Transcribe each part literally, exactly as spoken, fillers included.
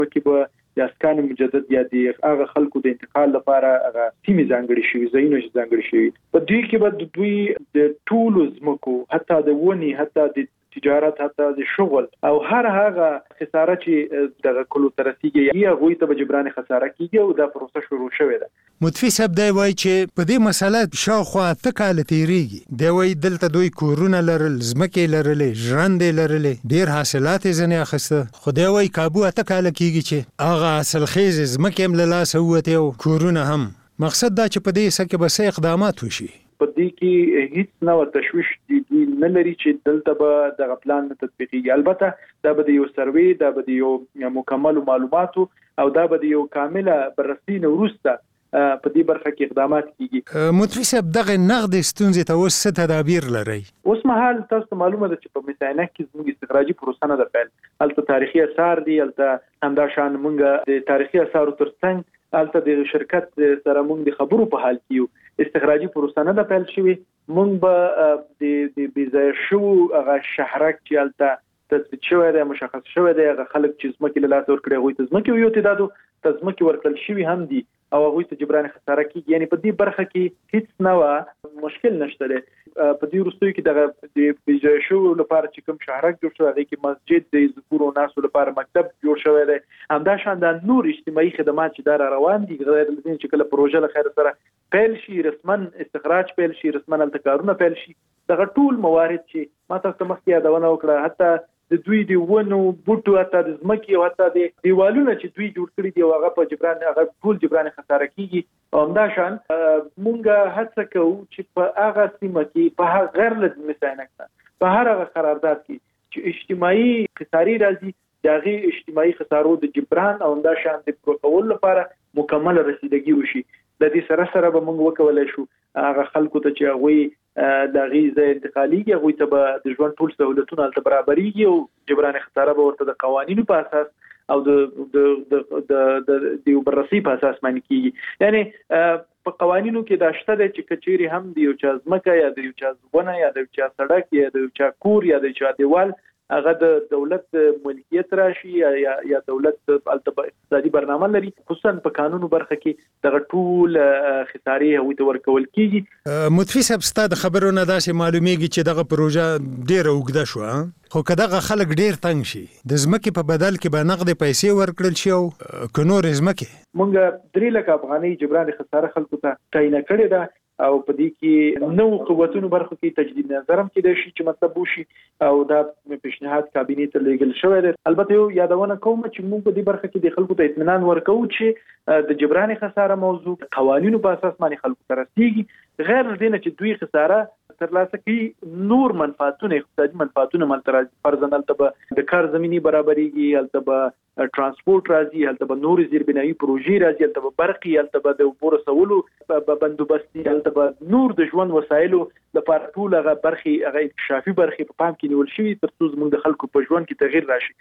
کې به د اسکان مجدد یا د هغه خلکو د انتقال لپاره هغه سیمې ځانګړي شوي ځایونه ځانګړي شوي په دوی کې به د دوی د ټولو ځمکو حتی د ونی حتی د تجارت حتی د شغل او هر هغه خساره چې د کلو ترسيږي یا غوي ته جبران خساره کیږي او دا پروسه شروع شوې ده متفي صاحب دی وای چې په دې مسله شاوخوا تکاله تیریږي دی وای دلته دوی کورونه لرل زمکه لرلې ژوند لرلې ډیر حاصلات زنه اخسته خدای وای کابو تکاله کیږي چې هغه اصل خیز زمکه هم لاس هوته او کورونه هم مقصد دا چې په دې سکه به سې اقدامات وشي په دې کې هیڅ نوع تشويش دي نه لري چې دلته به د پلان تطبیقي البته دا به یو سروي دا به یو مکمل معلوماتو او دا به یو کامله بررسي نورسته په دې برخه کې اقدامات کیږي متفي صاحب دغه نقد ستونزې ته اوس څه تدابیر لري اوس مهال تاسو معلومه ده چې په مثانه کې زموږ استخراجي پروسه نه ده پیل هلته تاریخي اثار دي هلته همدا شان مونږ د تاریخي اثارو ترڅنګ هلته د شرکت سره مونږ د خبرو په حال کې استخراجي پروسه نه ده پیل شوی مونږ به د د بيځای شو هغه شهرک چې هلته تثبیت شوی دی مشخص شوی دی هغه خلک چې زمکه له لاس ورکړي غوي ته زمکه یو تعدادو تزمکه ورکل شوی هم دي او غوي ته جبران خساره کیږي یعنی په دې برخه کې هیڅ نوع مشکل نشته دی په دې وروستیو کې دغه د بيځای شو لپاره چې کوم شهرک جوړ شوی دی کې مسجد د ذکر او ناسو لپاره مکتب جوړ شوی دی همدا شان د نور اجتماعي خدمات چې دار روان دي غیر لزین چې کله پروژه له خیر سره پیل شي رسما استخراج پیل شي رسما التکارونه پیل شي دغه ټول موارد چې ما تاسو مخکې یادونه وکړه حتی د دوی دی ونو بوټو حتی د زمکي او حتی د دیوالونو چې دوی جوړ کړی دی هغه په جبران هغه ټول جبران خساره کیږي او همدا شان مونږه هڅه کوو چې په هغه سیمه کې په غیر لد مساینه په هر هغه قرارداد کې چې اجتماعي خساري راځي دغه اجتماعي خسارو د جبران او همدا شان د پروتکول لپاره مکمل رسیدګي وشي د دې سره سره به موږ وکولای شو هغه خلکو ته چې هغه د غیزه انتقالي هغه ته به د ژوند ټول سہولتونه تل برابرېږي او جبران خساره به ورته د قوانینو په اساس او د د د د بررسي په اساس باندې کیږي یعنی په قوانینو کې دا شته چې کچيري هم د یو چا ځمکه یا د یو چا ځونه یا د یو چا سړک یا د یو چا کور یا د یو چا دیوال هغه د دولت ملکیت راشي یا یا دولت اقتصادي برنامه لري خصوصا په قانونو برخه کې دغه ټول خساري هوی ته ورکول کیږي متفي صاحب ستاسو خبرونه داسې معلومیږي چې دغه پروژه ډیره اوږده شو خو کداغه خلک ډیر تنگ شي د زمکه په بدل کې به نقد پیسې ورکړل شي او کنور زمکه مونږ درې لک افغاني جبران خساره خلکو ته تعین کړی ده او په دې کې نو قوتونو برخه کې تجدید نظرم کې د شي چې مطلب وشي او دا پیشنهاد کابینه ته لیږل شوی دی البته یو یادونه کوم چې موږ په دې برخه کې د خلکو ته اطمینان ورکو چې د جبران خساره موضوع قوانینو په اساس باندې خلکو ته رسیږي غیر دینه چې دوی خساره ترلاسه کوي نور منفعتونه اقتصادي منفعتونه ملتراځي فرضاً ته د کار زميني برابرېږي البته به ترانسپورت راځي البته به نور زیربنایي پروژې راځي البته به برقي البته به د اوبو رسولو بندوبستي البته به نور د ژوند وسایلو لپاره ټول هغه برخي هغه اکتشافي برخي په پام کې نیول شوی تر څو موږ د خلکو په ژوند کې تغییر راشي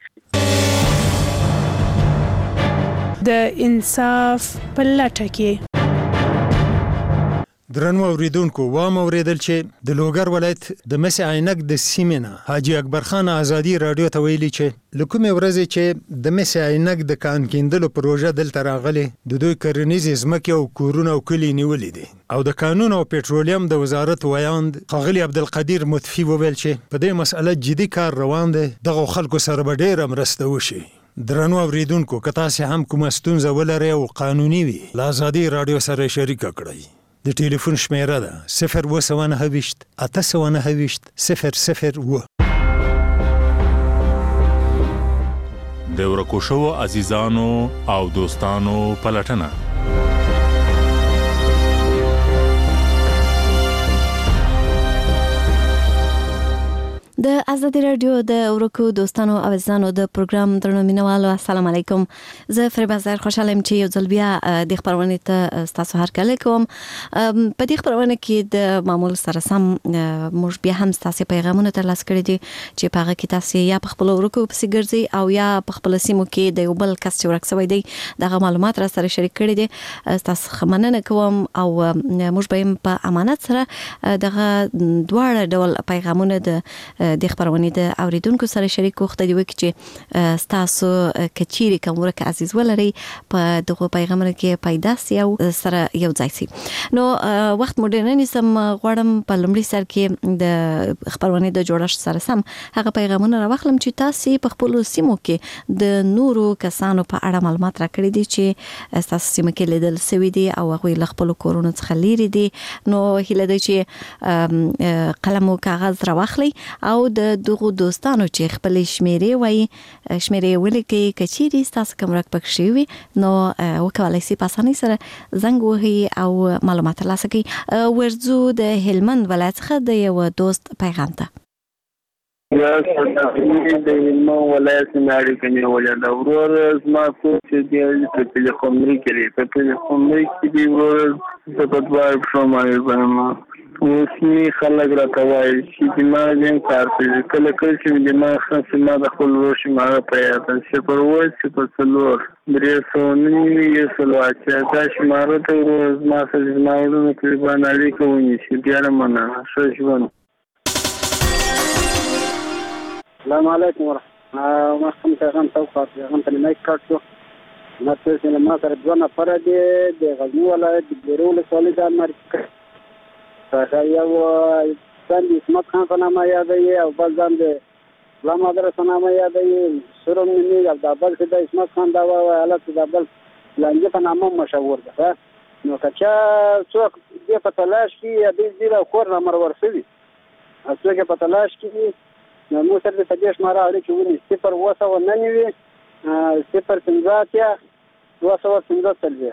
د انصاف په لټه کې درنو اوریدونکو وام اوریدل چې د لوګر ولایت د مس عینک د سیمینه حاجی اکبر خان ازادي رادیو ته ویلي چې لکومه ورځ چې د مس عینک د کان کیندلو پروژه دلته راغلي د دوی کرنیز زمکه او کورونه او کلی نیولې دي او د قانون او پټرولیم د وزارت ویاند خغلی عبدالقدیر متفي وویل چې په دې مسأله جدي کار روان دی دغه خلکو سره به ډېر مرسته وشي درنو اوریدونکو که تاسو هم کومه ستونزه ولرئ او قانوني وي لا ازادي رادیو سره شریک کړئ د ټلیفون شمیره ده صفر و سوانه هویشت اته سوانه هویشت صفر صفر و د ورکو شو عزیزانو او دوستانو پلټنه د ازادي رادیو د ورکو دوستانو او عزیزانو د پروګرام درنو مینوالو السلام علیکم زه فریبا زهر خوشاله یم چې یو ځل بیا د خبرونه ته تاسو هرکله کوم په دې خبرونه کې د معمول سره سم موږ بیا هم تاسو پیغامونه ترلاسه کړی دي چې په هغه کې تاسو یا په خپل ورکو په سیګرځي او یا په خپل سیمو کې د یو بل کس چې ورک شوی دی دغه معلومات را سره شریک کړی دي تاسو مننه کوم او موږ به په امانت سره دغه دواړه ډول پیغامونه د د خبرونه د اوریدونکو سره شریک وخت دی چې تاسو کچيري کومرک عزیز ولري په دغه پیغام کې پیدا سي او سره یو ځای سي. نو وخت مدرن سم غواړم په لمړي سر کې د خبرونه د جوړښت سره سم هغه پیغامونه راوخلم چې تاسو په خپل سیمو کې د نورو کسانو په اړه معلومات راکړي دي چې تاسو سیمه کې لیدل سوي دي او هغه له خپل کورونو څخه لري دي. نو هله د چې قلم او کاغذ راوخلي او د دغه دوستانو چې خپل شمیرې وای شمیرې ولیکي کچيري تاسو کوم رک پکښي وي نو وکولای شي په اسانۍ سره زنګ وهي او معلومات ترلاسه کړي. ورځو د هلمند ولایت څخه د یو دوست پیغام ته یا څنګه د علم ولایت نړۍ کې ولیا دا ورور زما څو چې دی په تلیفوني کې په تلیفوني کې دی ورور د بدوار شومای بنما اوسنی خلک راکوي چې ما جن کار کوي کله کله چې ما خاصه ما د خپل ورور شي ما په یاد چې پر وای چې په څلور درې سونی یې سلوات چې دا شماره ته ورور ما سره ما ورور کې باندې کوي چې بیا مننه شوشون. السلام علیکم ورحمة الله محکم پیغام توقعات پیغام ته مایک کارتو ناتو چې ما سره دوه نفر دي د غزنی ولایت د بیرول سولې د امریکا څخه یو څنګه اسمت خان په نامه یادوي او بل ځان د غلام مدرسه نامه یادوي سرم نی د بل چې د اسمت خان دا حالت د بل لنګ په نامه مشهور ده. نو کچا څوک دې په تلاش کې د دې د کور نمبر ورسوي څوک په تلاش کې نو مو سره د تجهیز مارا اړ کې ونی صفر وسو ننوي صفر پنځه وسو پنځه تلوي.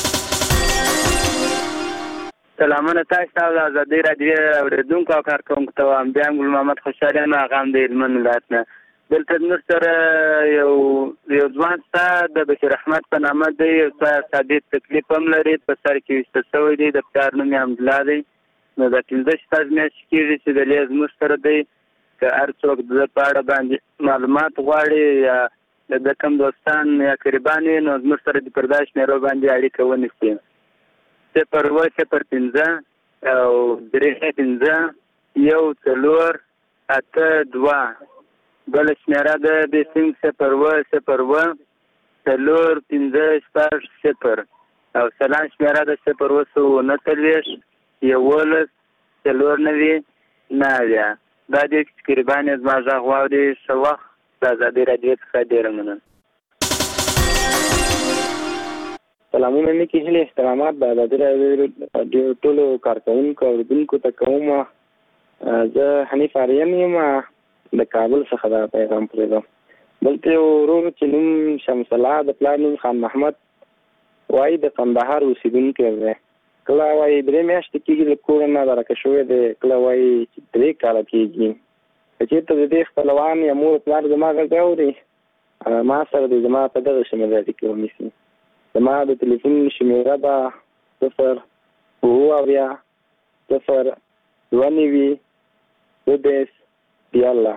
سلامونه تاسو ته د آزادۍ رادیو اوریدونکو او کارکونکو ته وایم. بیا ګل محمد خوشحالي ما غام د علم ولایت نه دلته نور سره یو یو ځوان ته د بشیر احمد په نامه دی یو ثابت تکلیف هم لري په سر کې وشته دی د پلار نوم یې حمدالله دی. نو د پنځه شپږ میاشتې کېږي چې د لیز موږ سره دی که هر څوک د په اړه باندې معلومات غواړي یا د کوم دوستان یا قریبان نو موږ سره د پرداش نه رو باندې اړیکه ونیسي. صفر اووه صفر پنځه او درې پنځه یو څلور اته دوه بل شمیره ده بیسیم صفر اووه صفر اووه څلور پنځه شپږ صفر او سلام شمیره ده صفر اووه سوه نهه څلوېښت یولس څلور نوي نهه. دا دې چې قریبان یې زما غږ واوري ښه وخت د ازادۍ راډیو څخه ډېره مننه. سلامونه نیکې هیلې احترامات د ازادۍ راډیو ټولو کارکوونکو اورېدونکو ته کوم. زه حنیف آرین یم د کابل څخه دا پیغام پرېږدم. دلته یو ورور چې نوم شمس الله د پلار نوم خان محمد وایي د قندهار اوسېدونکی دی. کله وایي درې میاشتې کېږي له کوره نه درکه شوی دی کله وایي چې درې کاله کېږي. که چېرته د دې خپلوان یا مور پلار زما غږ اوري ما سره د زما په دغه شمېره اړیکې ونیسي. زما د تلیفون شمېره ده صفر اووه اویا صفر دوه نوي دوه دېرش دیارلس.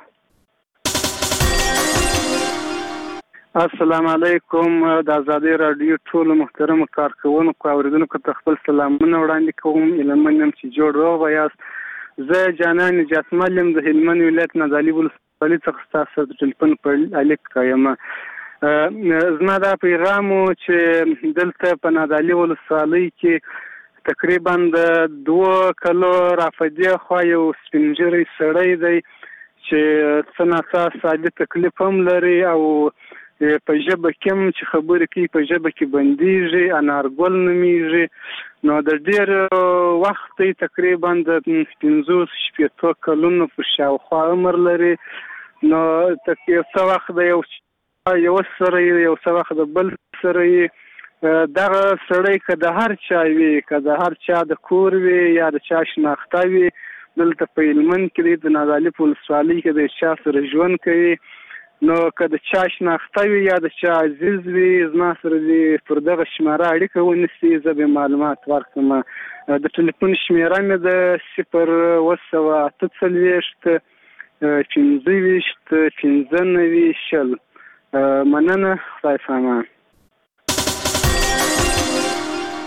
السلام علیکم د آزادۍ راډیو ټولو محترمو کارکوونکو اوریدونکو ته خپل سلامونه وړاندې کوم. هیلمن یم چې جوړ روغ یاست. زه جانان نجاتمل یم د هلمند ولایت نازالي ولسوالۍ څخه ستاسو د ټلیفون په اړیکه یم. زما دا پیغام چې دلته په نازالي ولسوالۍ کې تقریبا د دوه کلو رافدې خوا یو سپین ږیری سړی دی چې څه ناڅه سادي تکلیف هم لري او په ژبه کې هم چې خبرې کوي په ژبه کې بندیږي انارګل نومیږي. نو د ډېر وخت تقریبا د پنځوس شپېتو کلونو په شاوخوا عمر لري. نو یو څه وخت د یو یو سره یو څه وخت د بل سره دغه سړی که د هر چا وي که د هر چا د کور وي یا د چا شناخته وي دلته په هلمند کې د نازالي په ولسوالۍ کې د چا سره ژوند کوي. نو که د چا شناخته وي یا د چا عزیز وي زما سره دې پر دغه شماره اړیکه ونیسي زه به معلومات ورکړم. د ټلیفون شمېره مې د صفر اووه سوه اته څلوېښت پنځه ویشت پنځه نوي شل. مننه خدای پامان.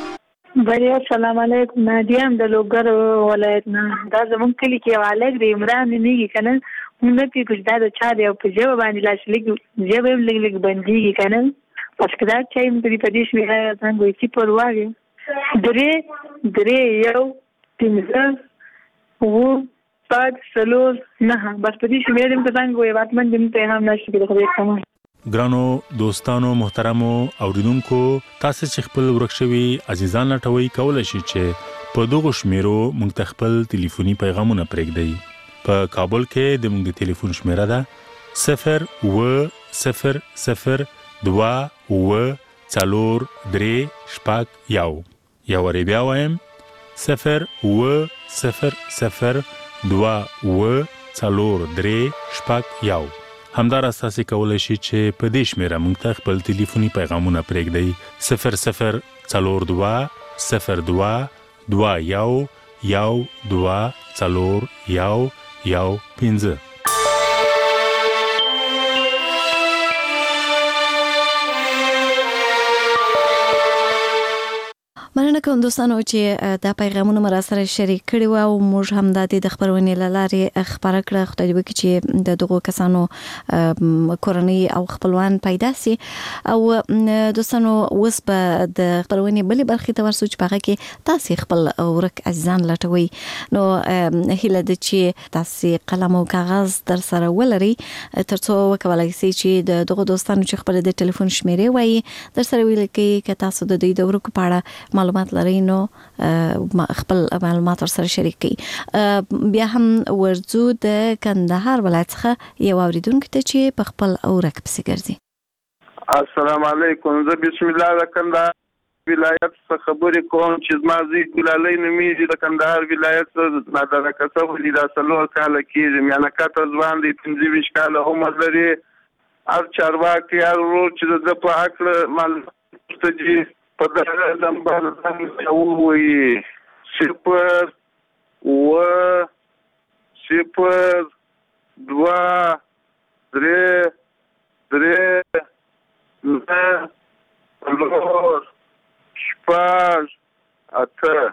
بله السلام علیکم. نادیه هم د لوګر ولایت نه. دا زمونږ کلي کې یو هلک دی عمران نومیږي که نه، موږ نه پوهېږو چې دا د چا دی او په ژبه باندې لاس لږ ژبه هم لږ لږ بندېږي که نه. بس که دا چا هم پرې په دې شمېره څنګه وایي صفر واګي درې درې یو پنځه اووه شپږ څلور نهه. بس په دې شمېره هم که څنګه وایي باتمن دې موږ ته هم نشي کېدای خدای کمال. ګرانو دوستانو محترمو اوریدونکو، تاسو چې خپل ورک شوي عزیزان لټوي کولای شئ چې په دغه شمیرو موږ ته خپل ټلیفوني پیغامونه پرېږدئ. په کابل کې د موږ د ټلیفون شمیره ده صفر اووه صفر صفر دوه اووه څلور درې شپږ یو. یا وری بیا وایم صفر اووه صفر صفر دوه اووه څلور درې شپږ یو. همدارس تاسو کولای شئ چې په دې شمیره موږ ته خپل ټلیفوني پیغامونه پرېږدئ صفر صفر څلور دوه صفر دوه دوه یو یو دوه څلور یو یو پنځه. مننه کوم دوستانو چې دا پیغامونه مر سره شریک کړي و او موږ هم د دې خبرونې لاره خبره کړه. خدای دې وکړي چې د دغو کسانو کورنۍ او خپلوان پیدا سي. او دوستانو اوس په د خبرونې بلې برخې ته ورسو چې هغه کې تاسو خپل ورک عزیزان لټوي. نو هیله ده چې تاسو قلم او کاغذ در سره ولري ترڅو وکولای شئ چې د دغو دوستانو چې خپل د ټلیفون شمیرې وایي در سره ولیکئ که تاسو د دوی د ورکو په اړه معلومات لري نو خپل معلومات سره شریک کړئ. بیا هم ورځو د کندهار ولایت څخه یو اوریدونکو ته چې په خپل اورک پسې ګرځي. السلام علیکم. زه بسم الله د کندهار ولایت څخه خبرې کوم چې زما زوی ګلالۍ نومیږي. د کندهار ولایت نادرکه شوی دا څلور کاله کېږي. میانکته ځوان دی، پنځه ویشت کاله عمر لري. هر چارواکي هر ورور چې د ده په هکله معلومات ورته په دغه نمبر باندې ووایي صفر اووه صفر دوه درې درې نهه څلور شپږ اته.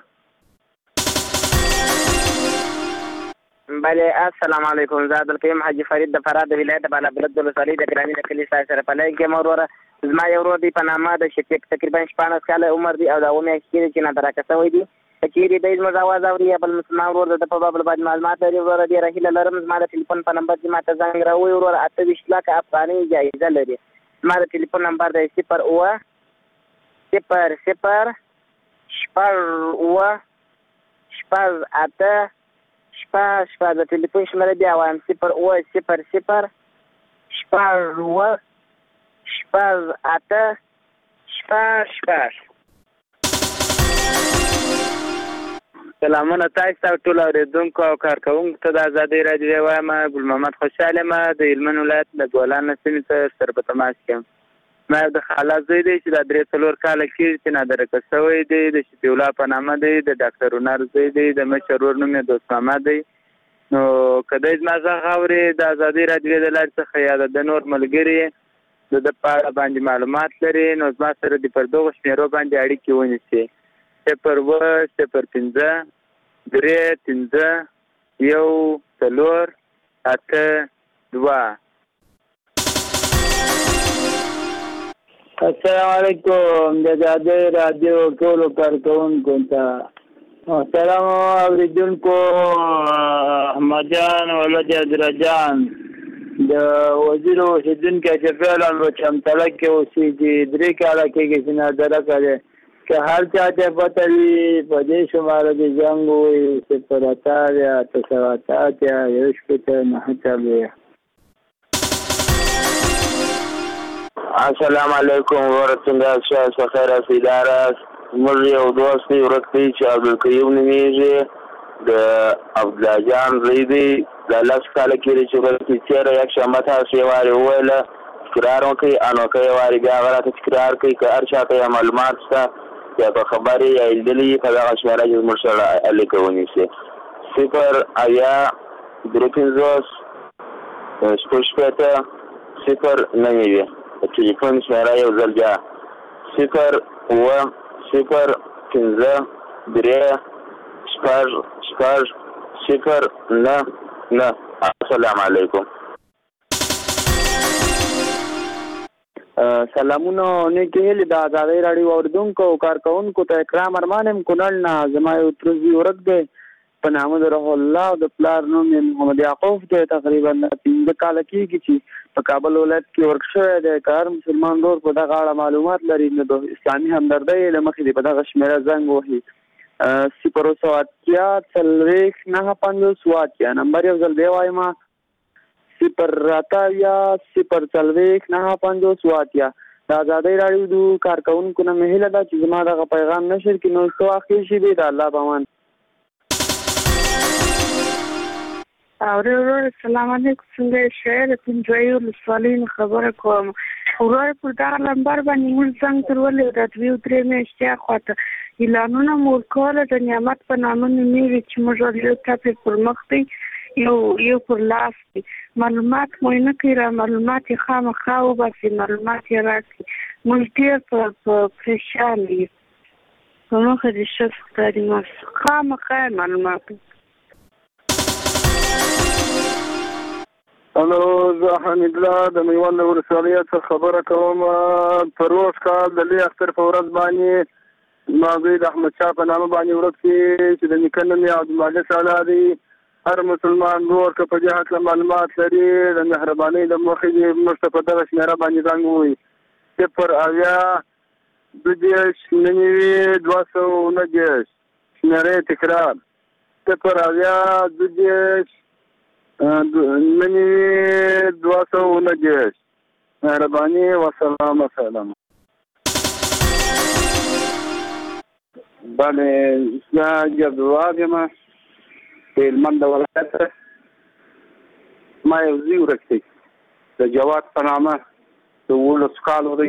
بله السلام علیکم. زه عبدالقیوم حاجي فرید د فراه د ولایت د بالابلد ولسوالۍ د ګراني د کلي سره په لای کې وروره. زما یو ورور دی په نامه د شفیق، تقریبا شپاړس کاله عمر دی او د اوه میاشتې کېږي چې نادرکه شوی دی. که چېرې دی زموږ اواز اوري یا بل مسلمان ورور د ده په باب باندې معلومات لري وروره ډېره هیله لرم زما د ټلیفون په نمبر چې ما ته زنګ راووایي وروره اته ویشت لکه افغانۍ جایزه لري. زما د ټلیفون نمبر دی صفر اووه صفر صفر شپږ اووه شپږ اته شپږ شپږ. د ټلیفون شمېره بیا وایم صفر اووه صفر صفر شپږ اووه شپږ اته شپږ شپږ. سلامونه تاسو ته ټول اورېدونکو او کارکوونکو ته د ازادۍ راډیو وایم. ګل محمد خوشحال یم د هلمند ولایت د ګولان سیمې ته سره په تماس کې یم. ما یو د خالا زوی دی چې دا درې څلور کاله کېږي چې نادرکه شوی دی. د شفیع الله په نامه دی. د ډاکټر هنر زوی دی. د مشر ورور نوم یې دوست محمد دی. نو که دی زما غږ اوري د ازادۍ راډیو د لارې څخه یا د نور ملګري د ده په اړه باندې معلومات لري نو زما سره د پر دغو شمېرو باندې اړیکې ونیسي. صفر اووه صفر پنځه درې پنځه یو څلور اته دوه. السلام علیکم. د ازادۍ راډیو ټولو کارکوونکو ته محترم اوریدونکو، احمد جان ولد عبدالجان د وزیر اوسیدونکی چې فعلا په چمتله کې اوسېږي. درې کاله کېږي چې نادرکه دی. که هر چا ته پته وي په دې شماره کې زنګ ووایي صفر اته اتیا اته سوه اته اتیا یو شپېته نهه څلوېښت. السلام علیکم ورحمة الله خیر اداره. زموږ یو دوست دی ورک دی چې عبدالقیوم نومیږي. د عبدالله جان زوی دی. دا لس کاله کېږي چې ورک دی. تېره یکشنبه تاسو یې وارې وویله تکرار وکړئ، انوکه یې وارې بیا هغه راته تکرار کړئ. که هر چا ته یې معلومات شته یا په خبرې یا لیدلي په دغه شمېره کې زموږ سره اړیکه ونیسي. صفر اویا درې پنځوس شپږ شپېته صفر نهه نوي. د ټلیفون شمېره یو ځل بیا صفر اووه صفر پنځه درې شپږ شپږ صفر نه نه. السلام علیکم. سلامونه نیکی هیلې د ازادۍ راډیو اورېدونکو او کارکوونکو ته اکرام ارمان یم کونړ نه. زما یو ترزي ورک دی په نامه د روح الله او د پلار نوم یې محمد یعقوب دی. تقریبا پنځه کاله کېږي چې په کابل ولایت کې ورک شوی دی. که هر مسلمان ورور په دغه اړه معلومات لري نو د اسلامي همدردۍ له مخې دې په دغه شمېره زنګ وهي صفر سوه اتیا څلوېښت نهه پنځوس اووه اتیا. نمبر یو ځل بیا وایم صفر اتیا صفر څلوېښت نهه پنځوس اووه اتیا. د ازادۍ راډیو د کارکوونکو نه مې هیله ده چې زما دغه پیغام نشر کړي. نو څه واقع شي دی د الله په امان. اورې ورور السلام علیکم. څنګه شعر پنځوي ولسوالۍ نه خبره کوم. ورور پر دغه نمبر باندې موږ څنګه تر ولې د دوی درې میاشتې خواته اعلانونه مو ورکول د نعمت په نامه نومېږي چې موږ یو ټاپې پر مخ دی یو یو پر لاس دی. معلومات مو نه کوي را معلومات یې خامخا وباسي معلومات یې راکړي. موږ ډېر په پریشان یو په مخه دې ښه ښکاري ماس خامخا معلومات. الو زه حمید الله د میوند ولسوالۍ څخه خبره کوم. په روز کال د لوی اختر په ورځ باندې ماضي د احمدشاه په نامه باندې ورک شي چې د نیکه نوم یې عبدالمالک سالا دی. هر مسلمان ورور که په دې هکله معلومات لري د مهربانۍ له مخې دې موږ ته په دغه شمېره باندې زنګ ووایي صفر اویا دوه دېرش نهه نوي دوه سوه اووه دېرش. شمېره تکرار صفر اویا دوه دېرش نهه نوي دوه سوه اووه دېرش. مهرباني وسلام السلام. بله زه عبدالوهاب یم د هلمند ولایت. ما یو زوی ورک دی د جواد په نامه د اوولسو کالو دی.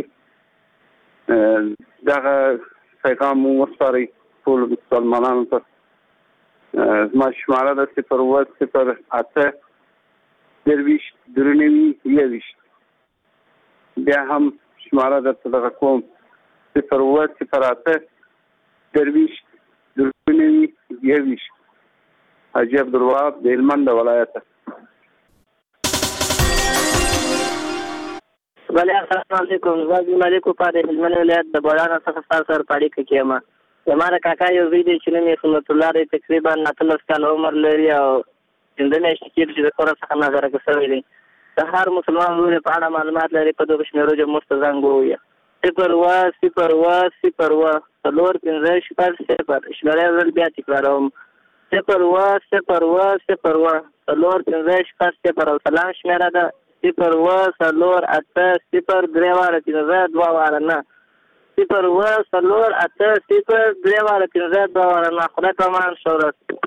دغه پیغام مو وسپارئ ټولو مسلمانانو ته. زما شماره ده صفر اووه صفر اته درویشت درې نوي یوویشت. بیا هم شماره درته دغه کوم صفر اووه صفر اته درویشت درې نوي یوویشت. حاجی عبدالوهاب د هلمند ولایت. بله السلام علیکم. زه عبدالمالک وفا د هلمند ولایت د بولانه څخه ستاسو سره په اړیکه کې یم. زما د کاکا یو زوی دی چې نوم یې سنت الله دی. تقریبا اتلس کاله عمر لري او پنځه میاشتې کېږي چې د کوره څخه نظرګه شوی دی. د هر مسلمان ورور په اړه معلومات لري په دغه شمېرو چې موږ ته زنګ ووایه صفر اووه صفر اووه صفر اووه څلور پنځه شپږ صفر. شمېره یو ځل بیا تکراروم صفر اووه صفر اووه صفر اووه څلور پنځه شپږ صفر. او سلام شمېره ده صفر اووه څلور اته صفر درې واره پنځه دوه واره نه. صفر اووه څلور اته صفر درې واره پنځه دوه واره نه. خدای په امان ښه ورځ.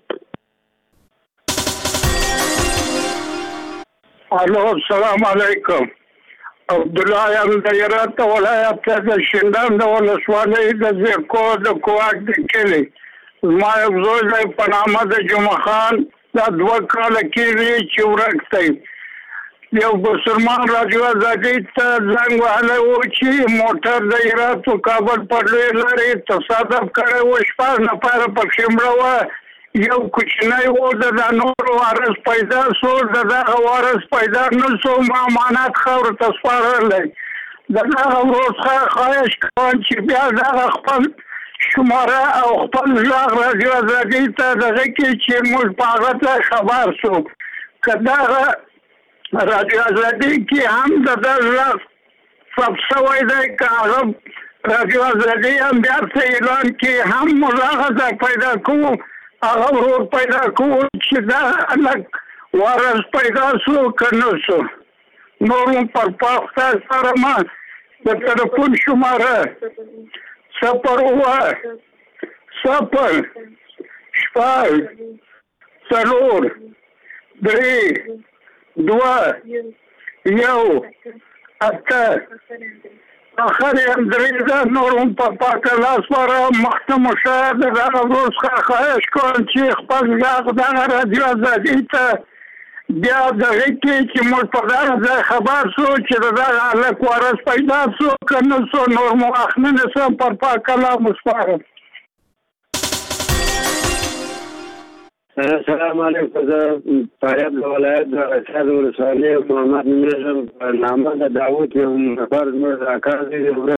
الو السلام علیکم. عبدالله یم د هرات ولایت د شینډان د ولسوالۍ د زیرکو د کوواک د کلي. زما یو زوی دی په نامه د جمعه خان. دا دوه کاله کېږي چې ورک دی. یو مسلمان راډیو ازادۍ ته زنګ وهلی و چې موټر د هرات و کابل پر لوی لارې تصادف کړی و. شپږ نفره پکښې مړه وه. یو کوچنی و د دا نور وارث پیدا شو. د دغه وارث پیدا نه شو. ما امانت خاورو ته سپارلی. د دغه ورور څخه خواهش کوم چې بیا دغه خپل شماره او خپل غږ راډیو ازادۍ ته دغه کې چې موږ په هغه ته خبر شو. که دغه راډیو ازادۍ کې هم د ده غږ ثبت شوی دی که هغه راډیو ازادۍ هم بیا څه اعلان کې هم موږ هغه ځای پیدا کوو هغه ورور پیدا کوو چې دا هلک وارث پیدا شو که نه شو. نور هم پر پاخته سره ما د تلیفون شماره صفر اووه صفر شپږ څلور درې دوه یو اته. اخر یم درې ده. نور هم په پاکه لاس واره مخته مو شه. د دغه ورور څخه خواهش کوم چې خپل غږ دغه راډیو ازادۍ ته بیا دغه کې چې موږ په دغه ځای خبر شو چې د دغه هلک وارث پیدا شو که نه شو. نور مو وخت نه نیسم پر پاکه لاس مو سپارم. السلام علیکم. زه فاریاب د ولایت د رشاد ولسوالۍ محمد نومېږم. په نامه د داود یو نفر زموږ د اکا زوی دی.